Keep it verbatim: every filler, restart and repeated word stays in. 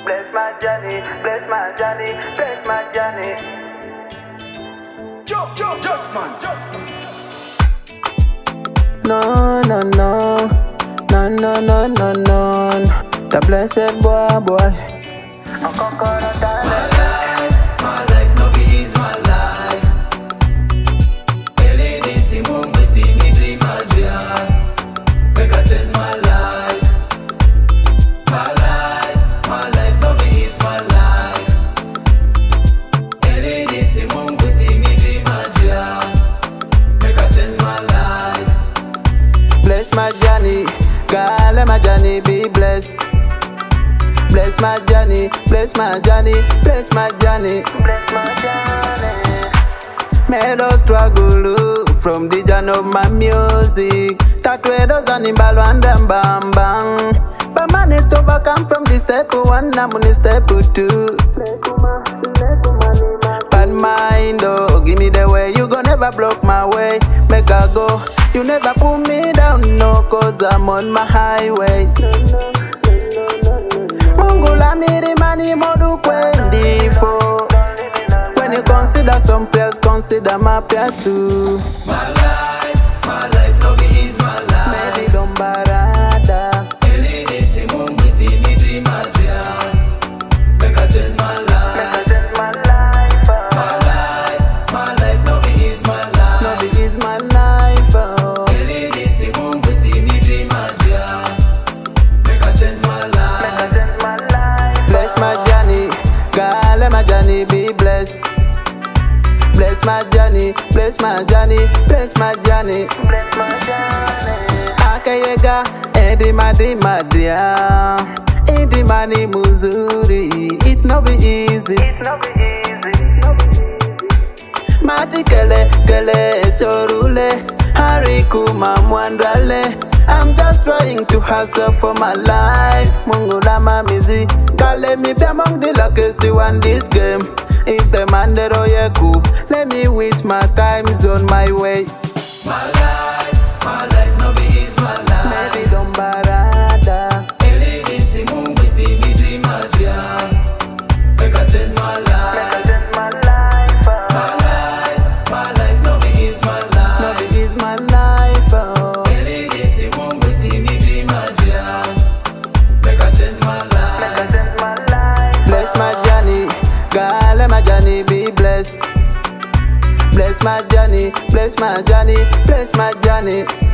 Bless my journey, bless my journey, bless my journey. Joe, Joe, just man, just man. No, no, no, no, no, no, no, no. The blessed boy, boy. My life, my life, no be easy, my life. Ele disse mungu eti mi dream a dream. Make I change my life. My life, my life, no be easy, my life. Ele disse mungu eti mi dream a dream. Make I change my life. Bless my journey, God, let my journey be blessed. Bless my journey, bless my journey, bless my journey. Bless my journey. Made us struggle from the journey of my music. That way those animal and them bam bang. But managed to overcome from the step one, I'm on the step two. Bad mind, oh, give me the way. You gon' never block my way. Make I go. You never pull me down, no, cause I'm on my highway. Mungula miri mani modu kwendifo. When you consider some prayers, consider my prayers too. My life, my life, no be easy, my life. Medi don barada. Ele disse mungu eti mi dream a dream. Make I change my life. My life, My life, my life, no be easy, my life. No be is my life. Oh. Ele disse mungu eti mi dream a dream. Make I change my life. my life. Bless my journey, God, let my journey be blessed. Bless my journey, bless my journey, bless my journey. Bless my journey. Akayega, edi madri madria, edi mani muzuri. It's not be easy. It's not be easy, not be easy. Maji kele kele chorule, hariku mamwandale. I'm just trying to hustle for my life. Mungu la mamizi, kale me be among the luckiest the one this game. If a man the royeku, let me wish my time is on my way. My life, my life, no be easy, my life. Maybe don't barada. Ele disse mungu eti mi dream a dream. Make I change my life. My life, My life, my life, no be easy, my life. No be is my life. Oh. Ele disse mungu eti mi dream a dream. Make I change my life. my life. Bless my journey, God, let my journey be blessed. Bless my journey, bless my journey, bless my journey.